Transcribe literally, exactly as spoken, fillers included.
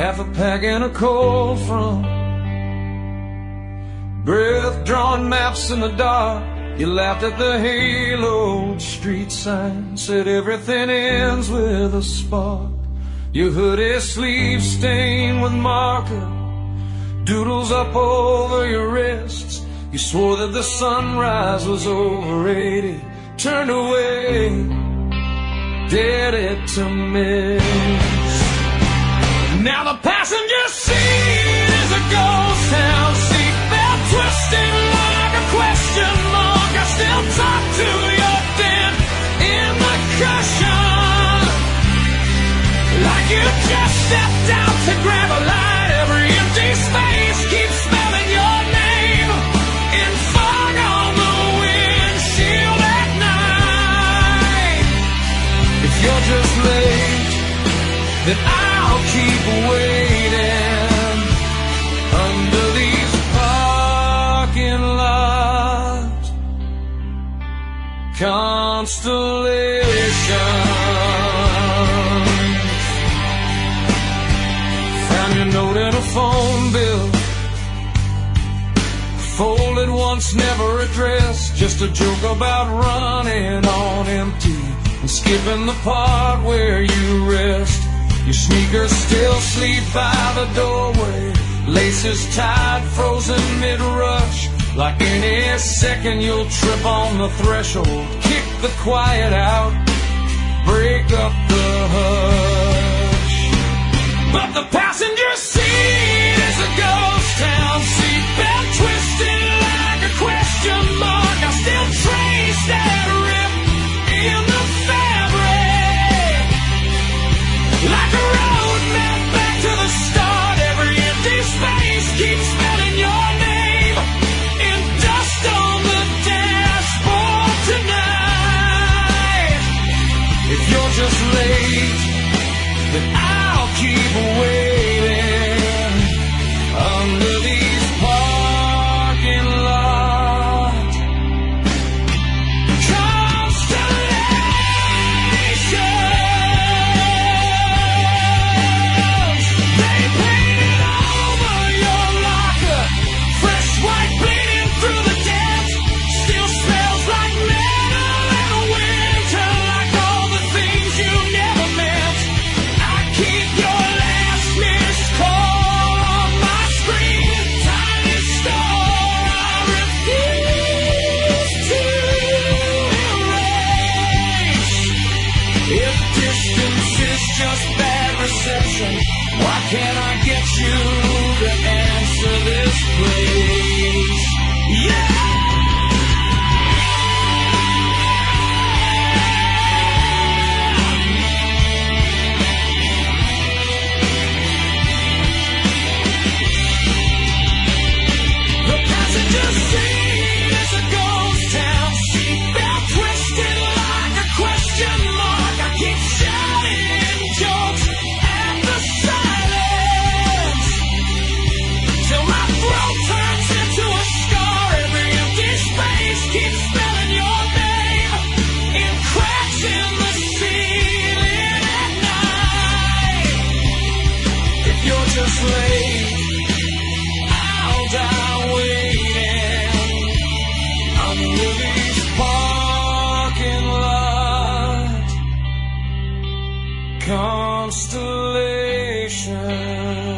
half a pack and a cold front. Breath-drawn maps in the dark. You laughed at the haloed street sign, said everything ends with a spark. Your hoodie sleeves stained with marker, doodles up over your wrists. You swore that the sunrise was overrated, turned away, did it to miss. Now the passenger seat is a ghost town, seatbelt twisting like a question mark. I still talk to your dent in the cushion, like you just stepped out to grab a light. Every empty space keeps spelling your name in fog on the windshield at night. If you're just late, then I'll keep waiting under these parking lots. Constellations. Found your note in a phone bill, folded once, never addressed. Just a joke about running on empty and skipping the part where you rest. Your sneakers still sleep by the doorway, laces tied, frozen mid-rush. Like any second you'll trip on the threshold, kick the quiet out, break up the hush. But the passenger seat is a ghost town, seatbelt twisted like a question mark. I still trace that rip in the fabric, like a road map back to the start. Every empty space keeps spelling your name in dust on the dashboard tonight. If you're just late, then I'll keep waiting under these parking lots. Constellations. They painted over your locker, fresh white bleeding through the dent. Still smells like metal and winter, like all the things you never meant. I keep your last missed call on my screen, tiny star I refuse to erase. If distance is just bad reception, why can't I get you to answer this, please? Yeah! The passenger seat is a ghost town, seatbelt twisted like a question mark. I keep shouting jokes at the silence till my throat turns into a scar. Every empty space keeps spelling your name in cracks in the ceiling at night. If you're just late, I'll die waiting under these parking lots. Constellations.